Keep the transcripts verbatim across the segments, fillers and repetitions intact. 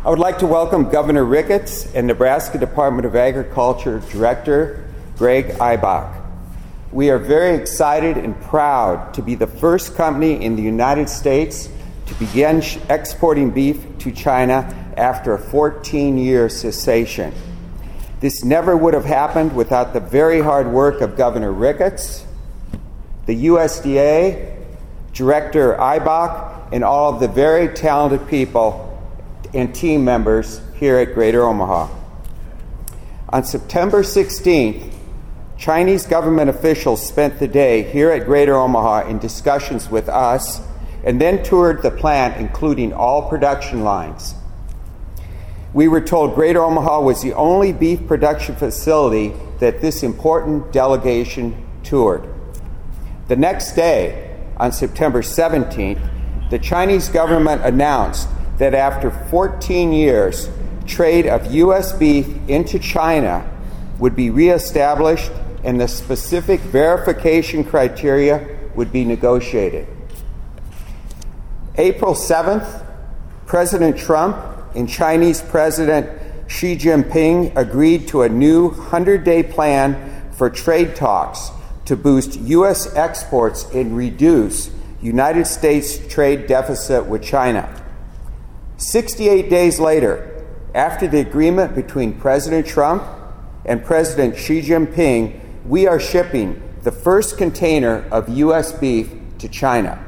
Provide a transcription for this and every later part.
I would like to welcome Governor Ricketts and Nebraska Department of Agriculture Director Greg Ibach. We are very excited and proud to be the first company in the United States to begin exporting beef to China after a fourteen-year cessation. This never would have happened without the very hard work of Governor Ricketts, the U S D A, Director Ibach, and all of the very talented people and team members here at Greater Omaha. On September sixteenth, Chinese government officials spent the day here at Greater Omaha in discussions with us and then toured the plant, including all production lines. We were told Greater Omaha was the only beef production facility that this important delegation toured. The next day, on September seventeenth, the Chinese government announced that after fourteen years, trade of U S beef into China would be reestablished and the specific verification criteria would be negotiated. April seventh, President Trump and Chinese President Xi Jinping agreed to a new hundred-day plan for trade talks to boost U S exports and reduce United States trade deficit with China. sixty-eight days later, after the agreement between President Trump and President Xi Jinping, we are shipping the first container of U S beef to China.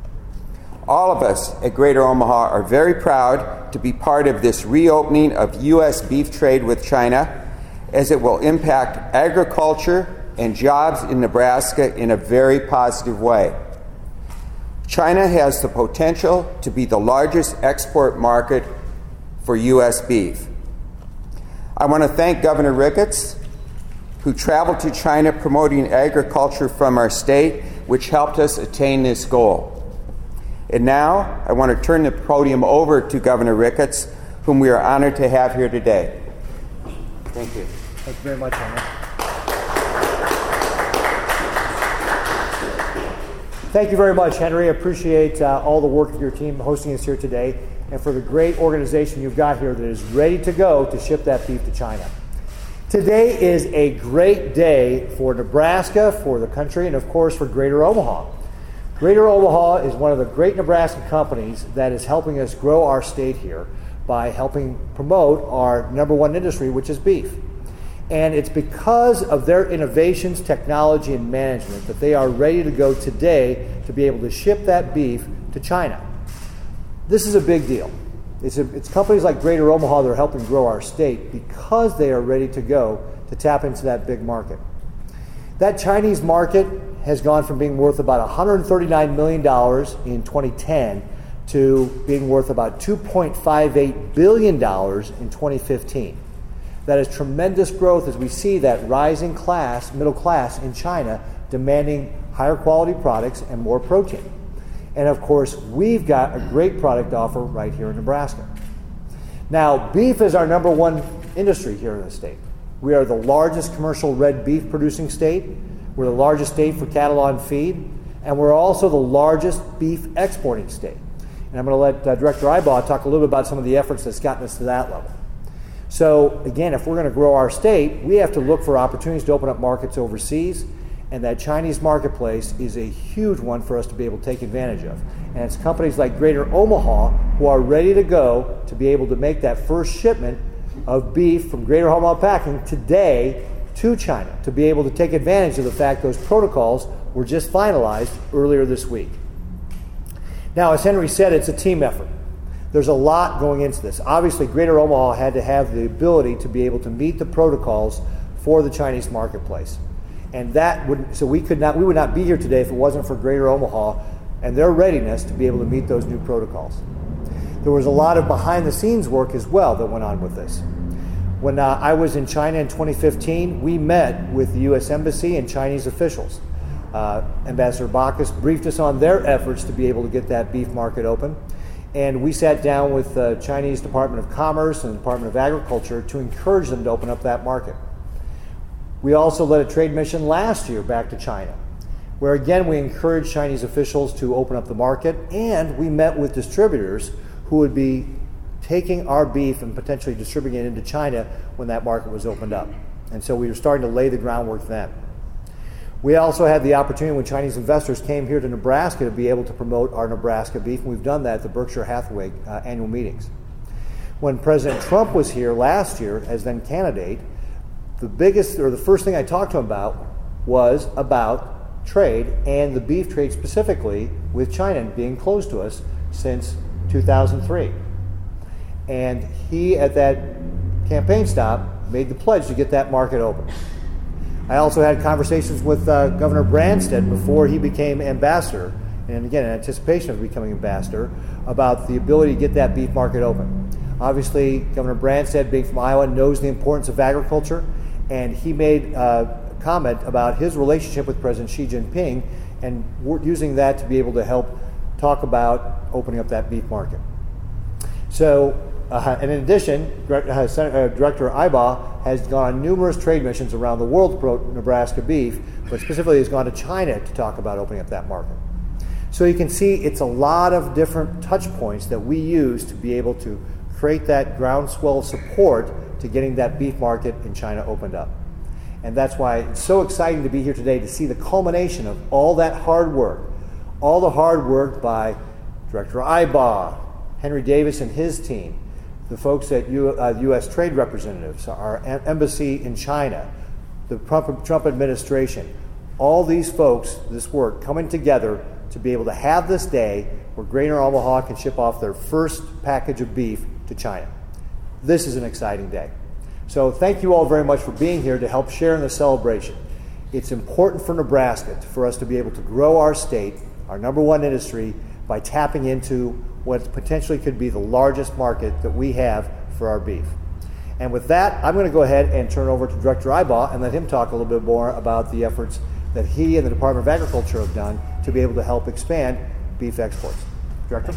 All of us at Greater Omaha are very proud to be part of this reopening of U S beef trade with China, as it will impact agriculture and jobs in Nebraska in a very positive way. China has the potential to be the largest export market for U S beef. I want to thank Governor Ricketts, who traveled to China promoting agriculture from our state, which helped us attain this goal. And now, I want to turn the podium over to Governor Ricketts, whom we are honored to have here today. Thank you. Thank you very much, Henry. Thank you very much, Henry. I appreciate uh, all the work of your team hosting us here today, and for the great organization you've got here that is ready to go to ship that beef to China. Today is a great day for Nebraska, for the country, and of course for Greater Omaha. Greater Omaha is one of the great Nebraska companies that is helping us grow our state here by helping promote our number one industry, which is beef. And it's because of their innovations, technology, and management that they are ready to go today to be able to ship that beef to China. This is a big deal. It's, a, it's companies like Greater Omaha that are helping grow our state because they are ready to go to tap into that big market. That Chinese market has gone from being worth about one hundred thirty-nine million dollars in twenty ten to being worth about two point five eight billion dollars in twenty fifteen. That is tremendous growth as we see that rising class, middle class in China demanding higher quality products and more protein. And of course, we've got a great product offer right here in Nebraska. Now, beef is our number one industry here in the state. We are the largest commercial red beef producing state. We're the largest state for cattle on feed. And we're also the largest beef exporting state. And I'm going to let uh, Director Ibach talk a little bit about some of the efforts that's gotten us to that level. So again, if we're going to grow our state, we have to look for opportunities to open up markets overseas. And that Chinese marketplace is a huge one for us to be able to take advantage of. And it's companies like Greater Omaha who are ready to go to be able to make that first shipment of beef from Greater Omaha Packing today to China, to be able to take advantage of the fact those protocols were just finalized earlier this week. Now, as Henry said, it's a team effort. There's a lot going into this. Obviously, Greater Omaha had to have the ability to be able to meet the protocols for the Chinese marketplace. And that would, so we could not, we would not be here today if it wasn't for Greater Omaha and their readiness to be able to meet those new protocols. There was a lot of behind-the-scenes work as well that went on with this. When uh, I was in China in twenty fifteen, we met with the U S Embassy and Chinese officials. Uh, Ambassador Bacchus briefed us on their efforts to be able to get that beef market open. And we sat down with the Chinese Department of Commerce and the Department of Agriculture to encourage them to open up that market. We also led a trade mission last year back to China, where again we encouraged Chinese officials to open up the market, and we met with distributors who would be taking our beef and potentially distributing it into China when that market was opened up. And so we were starting to lay the groundwork then. We also had the opportunity when Chinese investors came here to Nebraska to be able to promote our Nebraska beef, and we've done that at the Berkshire Hathaway uh, annual meetings. When President Trump was here last year as then candidate, the biggest or the first thing I talked to him about was about trade and the beef trade specifically with China being closed to us since two thousand three. And he, at that campaign stop, made the pledge to get that market open. I also had conversations with uh, Governor Branstad before he became ambassador, and again, in anticipation of becoming ambassador, about the ability to get that beef market open. Obviously, Governor Branstad, being from Iowa, knows the importance of agriculture, and he made a comment about his relationship with President Xi Jinping and we're using that to be able to help talk about opening up that beef market. So, uh, and in addition, uh, Senator, uh, Director Ibaugh has gone on numerous trade missions around the world to promote Nebraska beef, but specifically has gone to China to talk about opening up that market. So you can see it's a lot of different touch points that we use to be able to create that groundswell of support to getting that beef market in China opened up. And that's why it's so exciting to be here today to see the culmination of all that hard work, all the hard work by Director Ibaugh, Henry Davis and his team, the folks at U, uh, U S Trade Representatives, our embassy in China, the Trump, Trump administration, all these folks, this work coming together to be able to have this day where Greater Omaha can ship off their first package of beef to China. This is an exciting day. So thank you all very much for being here to help share in the celebration. It's important for Nebraska for us to be able to grow our state, our number one industry, by tapping into what potentially could be the largest market that we have for our beef. And with that, I'm going to go ahead and turn it over to Director Ibaugh and let him talk a little bit more about the efforts that he and the Department of Agriculture have done to be able to help expand beef exports. Director?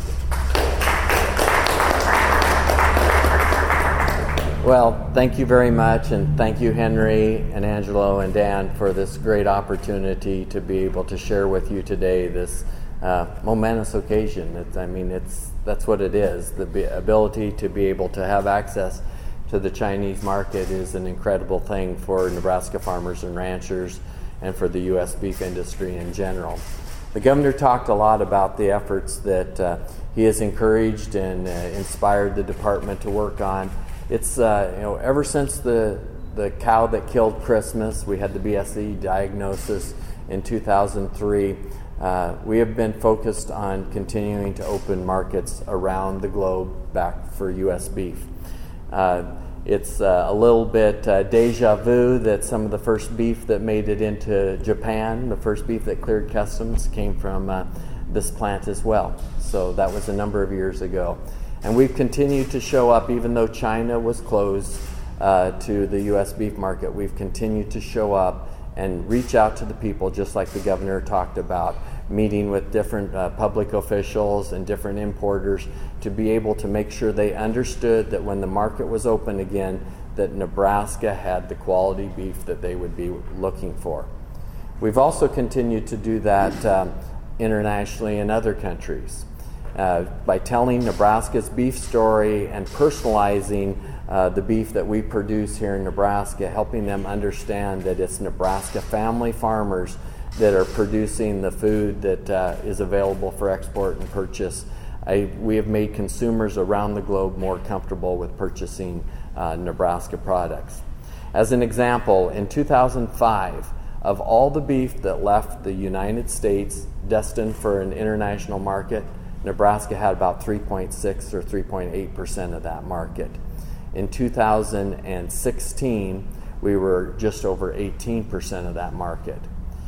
Well, thank you very much, and thank you, Henry and Angelo and Dan, for this great opportunity to be able to share with you today this uh, momentous occasion. It's, I mean, it's that's what it is. The be- ability to be able to have access to the Chinese market is an incredible thing for Nebraska farmers and ranchers and for the U S beef industry in general. The governor talked a lot about the efforts that uh, he has encouraged and uh, inspired the department to work on. It's, uh, you know, ever since the, the cow that killed Christmas, we had the B S E diagnosis in two thousand three, uh, we have been focused on continuing to open markets around the globe back for U S beef. Uh, it's uh, a little bit uh, deja vu that some of the first beef that made it into Japan, the first beef that cleared customs, came from uh, this plant as well. So that was a number of years ago. And we've continued to show up, even though China was closed uh, to the U S beef market. We've continued to show up and reach out to the people, just like the governor talked about, meeting with different uh, public officials and different importers to be able to make sure they understood that when the market was open again, that Nebraska had the quality beef that they would be looking for. We've also continued to do that um, internationally in other countries. Uh, by telling Nebraska's beef story and personalizing uh, the beef that we produce here in Nebraska, helping them understand that it's Nebraska family farmers that are producing the food that uh, is available for export and purchase. I, we have made consumers around the globe more comfortable with purchasing uh, Nebraska products. As an example, in two thousand five, of all the beef that left the United States destined for an international market, Nebraska had about three point six or three point eight percent of that market. In two thousand sixteen, we were just over eighteen percent of that market.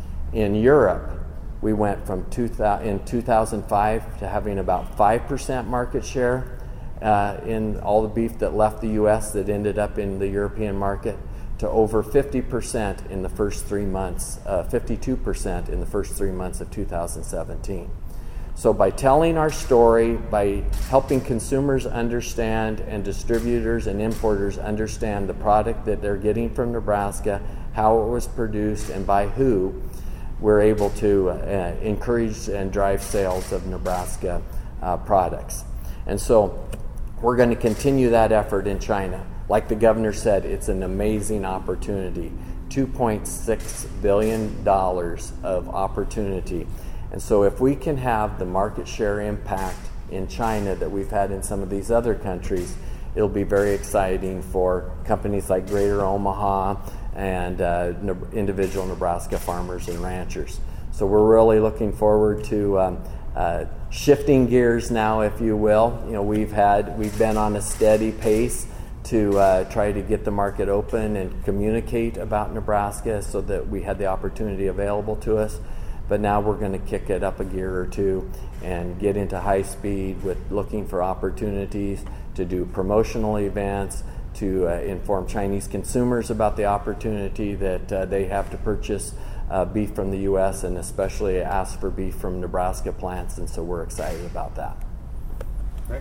In Europe, we went from two thousand, in two thousand five to having about five percent market share uh, in all the beef that left the U S that ended up in the European market, to over fifty percent in the first three months, uh, fifty-two percent in the first three months of two thousand seventeen. So by telling our story, by helping consumers understand and distributors and importers understand the product that they're getting from Nebraska, how it was produced, and by who, we're able to uh, encourage and drive sales of Nebraska uh, products. And so We're going to continue that effort in China. Like the governor said, it's an amazing opportunity. two point six billion dollars of opportunity. And so if we can have the market share impact in China that we've had in some of these other countries, it'll be very exciting for companies like Greater Omaha and uh, individual Nebraska farmers and ranchers. So we're really looking forward to um, uh, shifting gears now, if you will. You know, we've had we've been on a steady pace to uh, try to get the market open and communicate about Nebraska so that we had the opportunity available to us. But now we're going to kick it up a gear or two and get into high speed with looking for opportunities to do promotional events, to uh, inform Chinese consumers about the opportunity that uh, they have to purchase uh, beef from the U S and especially ask for beef from Nebraska plants. And so we're excited about that. Right.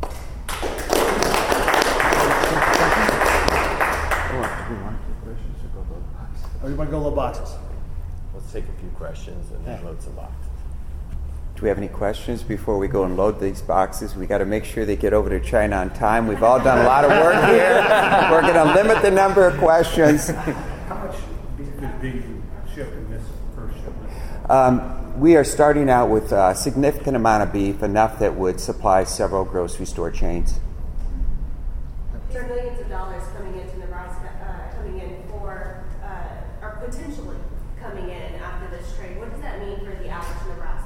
Oh, you want to go load boxes? Let's take a few questions and then load some boxes. Do we have any questions before we go and load these boxes? We got to make sure they get over to China on time. We've all done a lot of work here. We're going to limit the number of questions. How much beef is being shipped in this first shipment? Um, we are starting out with a significant amount of beef, enough that would supply several grocery store chains. There are millions of dollars coming into Nebraska, uh, coming in for, uh, or potentially coming in after this trade. What does that mean for the average Nebraskan?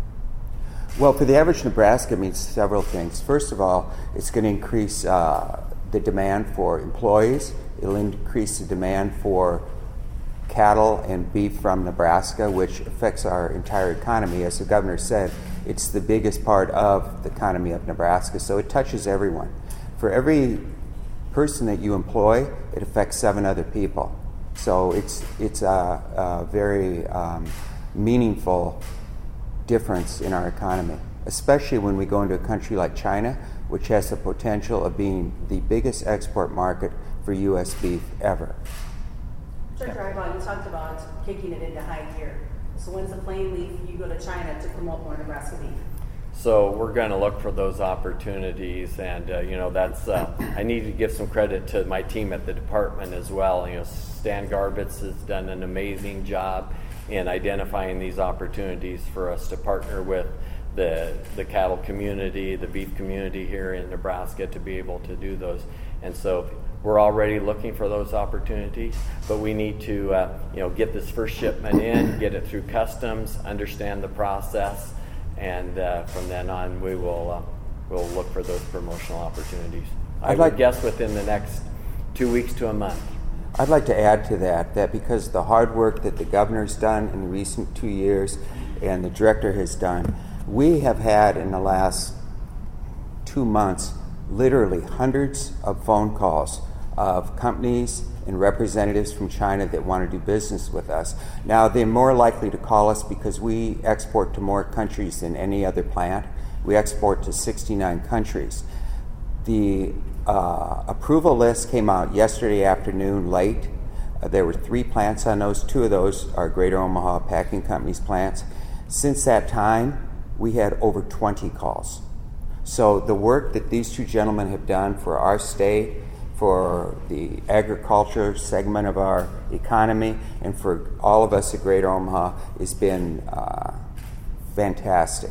Well, for the average Nebraska, it means several things. First of all, it's going to increase uh, the demand for employees. It'll increase the demand for cattle and beef from Nebraska, which affects our entire economy. As the governor said, it's the biggest part of the economy of Nebraska, so it touches everyone. For every person that you employ, it affects seven other people. So it's it's a, a very um, meaningful difference in our economy, especially when we go into a country like China, which has the potential of being the biggest export market for U S beef ever. Director Ibach, you talked about kicking it into high gear. So when's the plane leave? You go to China to promote more Nebraska beef. So we're going to look for those opportunities, and uh, you know that's. Uh, I need to give some credit to my team at the department as well. You know, Stan Garbitz has done an amazing job in identifying these opportunities for us to partner with the the cattle community, the beef community here in Nebraska to be able to do those. And so we're already looking for those opportunities, but we need to uh, you know get this first shipment in, get it through customs, understand the process. And uh, from then on, we will uh, we'll look for those promotional opportunities. I I'd would like, guess within the next two weeks to a month. I'd like to add to that that because of the hard work that the governor's done in the recent two years and the director has done, we have had in the last two months literally hundreds of phone calls of companies and representatives from China that want to do business with us. Now, they're more likely to call us because we export to more countries than any other plant. We export to sixty-nine countries. The uh, approval list came out yesterday afternoon late. Uh, there were three plants on those. Two of those are Greater Omaha Packing Company's plants. Since that time, we had over twenty calls. So the work that these two gentlemen have done for our state, for the agriculture segment of our economy, and for all of us at Greater Omaha has been uh, fantastic.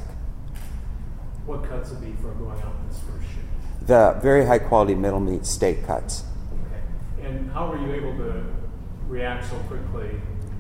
What cuts of beef are going out in this first shipment? The very high quality middle meat steak cuts. Okay. And how were you able to react so quickly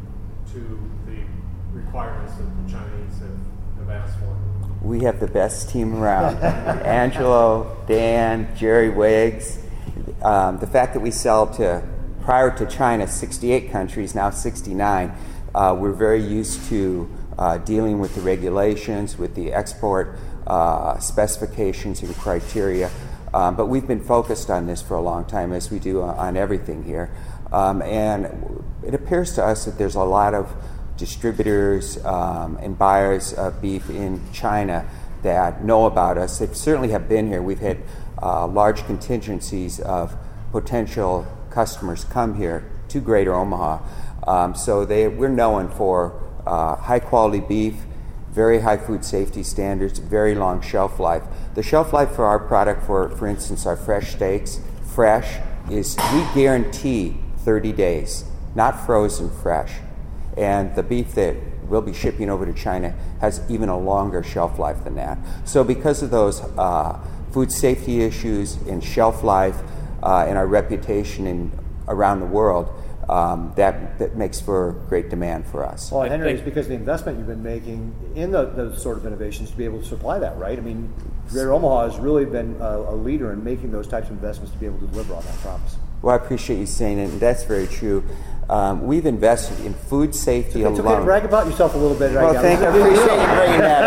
to the requirements that the Chinese have, have asked for? We have the best team around. Angelo, Dan, Jerry Wiggs. Um, the fact that we sell to, prior to China, sixty-eight countries, now sixty-nine, uh, we're very used to uh, dealing with the regulations, with the export uh, specifications and criteria. Um, but we've been focused on this for a long time, as we do on everything here. Um, and it appears to us that there's a lot of distributors um, and buyers of beef in China that know about us. They certainly have been here. We've had uh, large contingencies of potential customers come here to Greater Omaha. Um, so they, we're known for uh, high quality beef, very high food safety standards, very long shelf life. The shelf life for our product, for, for instance, our fresh steaks, fresh, is we guarantee thirty days, not frozen, fresh. And the beef that we'll be shipping over to China has even a longer shelf life than that. So because of those uh, food safety issues and shelf life uh, and our reputation in, around the world, um, that, that makes for great demand for us. Well, Henry, it's because of the investment you've been making in the, those sort of innovations to be able to supply that, right? I mean, Greater Omaha has really been a, a leader in making those types of investments to be able to deliver on that promise. Well, I appreciate you saying it, and that's very true. Um, we've invested in food safety It's alone. okay to brag about yourself a little bit right well, now. thank you. I appreciate you bringing that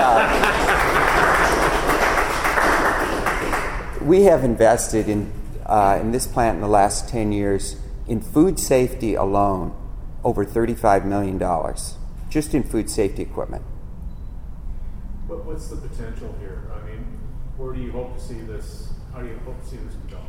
up. We have invested in uh, in this plant in the last ten years in food safety alone over thirty-five million dollars, just in food safety equipment. What, what's the potential here? I mean, where do you hope to see this? How do you hope to see this develop?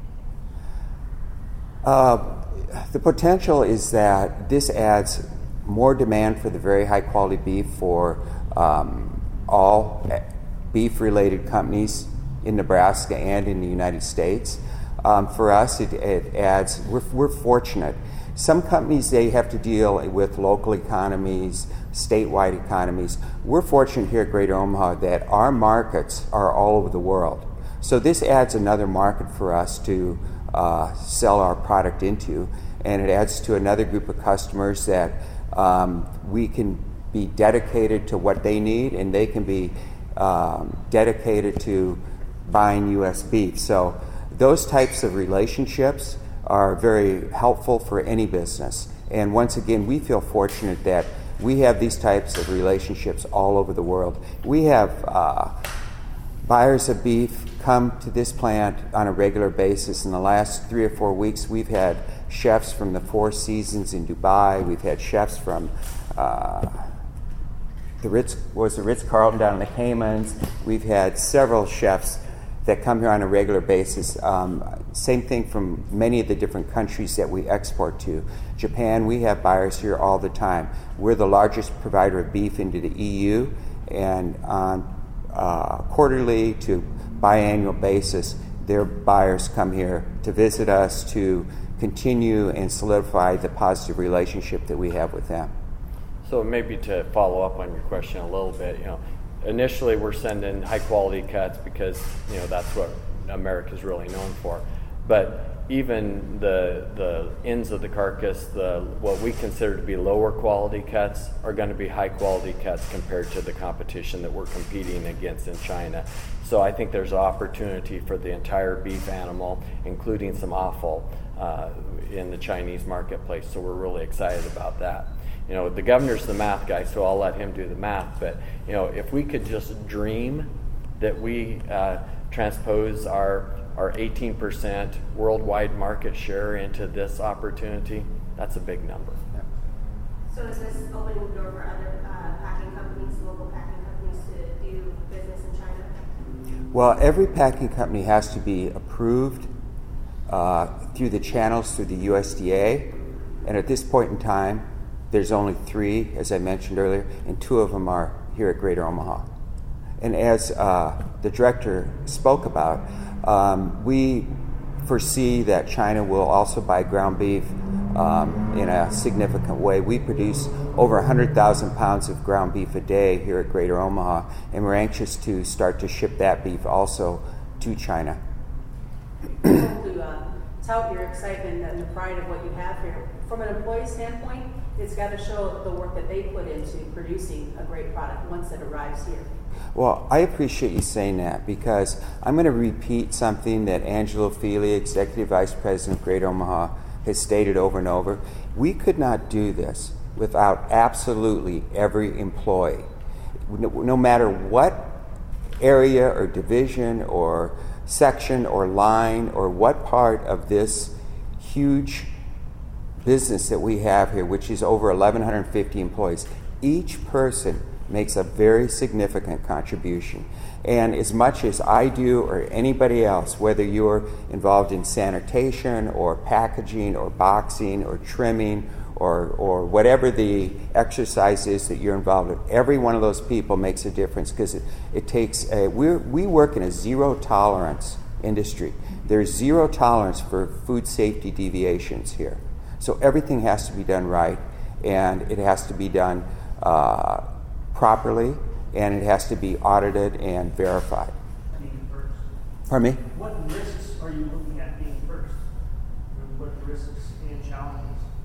Uh, the potential is that this adds more demand for the very high quality beef for um, all beef related companies in Nebraska and in the United States. Um, for us, it, it adds, we're, we're fortunate. Some companies, they have to deal with local economies, statewide economies. We're fortunate here at Greater Omaha that our markets are all over the world. So this adds another market for us to uh, sell our product into, and it adds to another group of customers that um, we can be dedicated to what they need, and they can be um, dedicated to buying U S beef. So those types of relationships are very helpful for any business. And once again, we feel fortunate that we have these types of relationships all over the world. We have uh, buyers of beef come to this plant on a regular basis. In the last three or four weeks, we've had chefs from the Four Seasons in Dubai. We've had chefs from uh, the Ritz, was the Ritz-Carlton down in the Caymans. We've had several chefs that come here on a regular basis. Um, same thing from many of the different countries that we export to. Japan, we have buyers here all the time. We're the largest provider of beef into the E U, and on uh, quarterly to biannual basis, their buyers come here to visit us to continue and solidify the positive relationship that we have with them. So maybe to follow up on your question a little bit, you know, initially we're sending high quality cuts because, you know, that's what America's really known for. But even the the ends of the carcass, the what we consider to be lower quality cuts, are going to be high quality cuts compared to the competition that we're competing against in China. So I think there's an opportunity for the entire beef animal, including some offal, uh, in the Chinese marketplace. So we're really excited about that. You know, the governor's the math guy, so I'll let him do the math. But, you know, if we could just dream that we uh, transpose our our eighteen percent worldwide market share into this opportunity, that's a big number. So is this opening the door for other uh, packing companies, local packing companies, to do business in China? Well, every packing company has to be approved uh, through the channels through the U S D A, and at this point in time, there's only three, as I mentioned earlier, and two of them are here at Greater Omaha. And as uh, the director spoke about, um, we foresee that China will also buy ground beef um, in a significant way. We produce over one hundred thousand pounds of ground beef a day here at Greater Omaha, and we're anxious to start to ship that beef also to China. To uh, tout your excitement and the pride of what you have here. From an employee standpoint, it's got to show the work that they put into producing a great product once it arrives here. Well, I appreciate you saying that, because I'm going to repeat something that Angelo Fili, Executive Vice President of Greater Omaha, has stated over and over. We could not do this without absolutely every employee. No, no matter what area or division or section or line or what part of this huge business that we have here, which is over eleven fifty employees, each person makes a very significant contribution. And as much as I do or anybody else, whether you're involved in sanitation or packaging or boxing or trimming or, or whatever the exercise is that you're involved in, every one of those people makes a difference because it, it takes a, we're, we work in a zero tolerance industry. There's zero tolerance for food safety deviations here. So everything has to be done right, and it has to be done uh, properly, and it has to be audited and verified. Being first. Pardon me? What risks are you looking at being first? And what risks and challenges?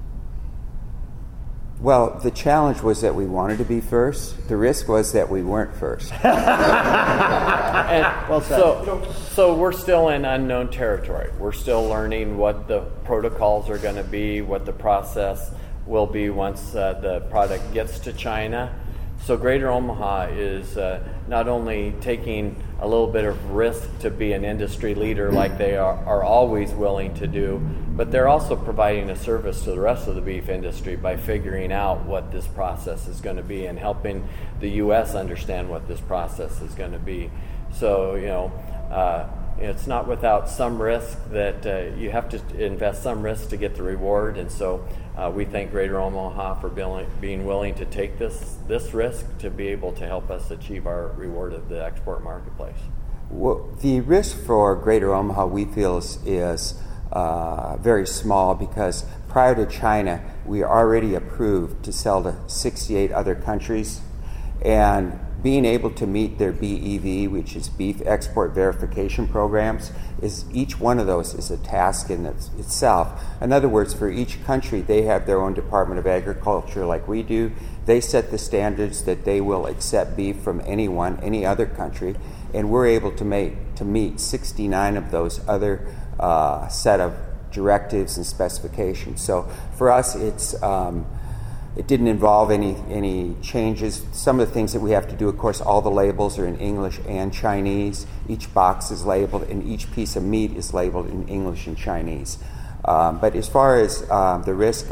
Well, the challenge was that we wanted to be first. The risk was that we weren't first. And Well said. so, so we're still in unknown territory. We're still learning what the protocols are going to be, what the process will be once uh, the product gets to China. So Greater Omaha is uh, not only taking a little bit of risk to be an industry leader like they are, are always willing to do, but they're also providing a service to the rest of the beef industry by figuring out what this process is going to be and helping the U S understand what this process is going to be. So, you know, uh, it's not without some risk that uh, you have to invest some risk to get the reward, and so uh, we thank Greater Omaha for being willing to take this this risk to be able to help us achieve our reward of the export marketplace. Well, the risk for Greater Omaha, we feel, is, is uh, very small because prior to China, we are already approved to sell to sixty-eight other countries, and being able to meet their B E V, which is Beef Export Verification Programs, is each one of those is a task in its, itself. In other words, for each country, they have their own Department of Agriculture like we do. They set the standards that they will accept beef from anyone, any other country, and we're able to make to meet sixty-nine of those other uh, set of directives and specifications. So for us, it's um, It didn't involve any any changes. Some of the things that we have to do, of course, all the labels are in English and Chinese. Each box is labeled, and each piece of meat is labeled in English and Chinese. Um, but as far as um, the risk,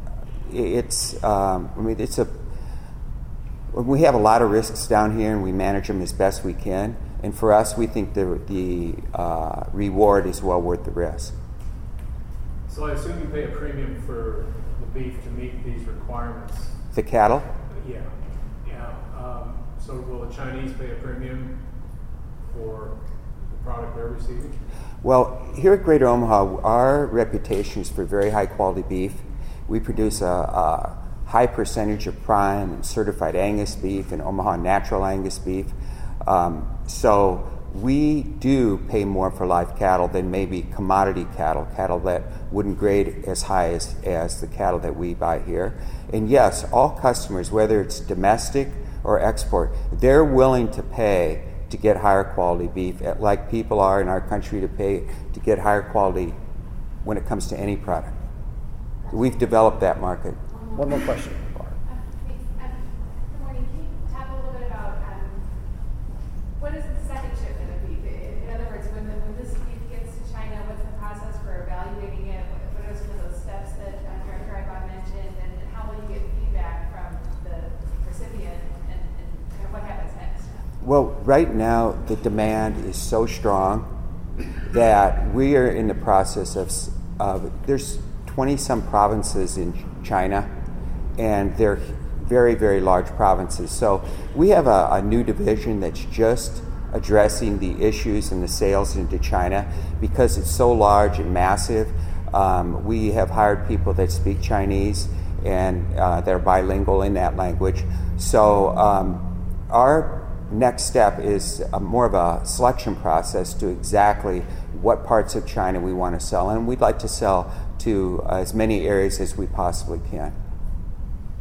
it's um, I mean it's a we have a lot of risks down here, and we manage them as best we can. And for us, we think the the uh, reward is well worth the risk. So I assume you pay a premium for the beef to meet these requirements. The cattle? Yeah, yeah. Um, so will the Chinese pay a premium for the product they're receiving? Well, here at Greater Omaha, our reputation is for very high quality beef. We produce a, a high percentage of prime and certified Angus beef and Omaha natural Angus beef. Um, so we do pay more for live cattle than maybe commodity cattle, cattle that wouldn't grade as high as, as the cattle that we buy here. And yes, all customers, whether it's domestic or export, they're willing to pay to get higher quality beef, like people are in our country to pay to get higher quality when it comes to any product. We've developed that market. One more question. Um, good morning. Can you talk a little bit about um, what is the second shipment of beef? In other words, when, the, when this beef gets to China, what's the process for evaluating it? What, what are some of those steps that uh, Director Ibach mentioned, and, and how will you get feedback from the recipient, and, and kind of what happens next? Well, right now the demand is so strong that we are in the process of, of there's twenty some provinces in China, and they're very, very large provinces. So we have a, a new division that's just addressing the issues and the sales into China because it's so large and massive. Um, we have hired people that speak Chinese and uh, they're bilingual in that language. So um, our next step is a, more of a selection process to exactly what parts of China we want to sell, and we'd like to sell to uh, as many areas as we possibly can.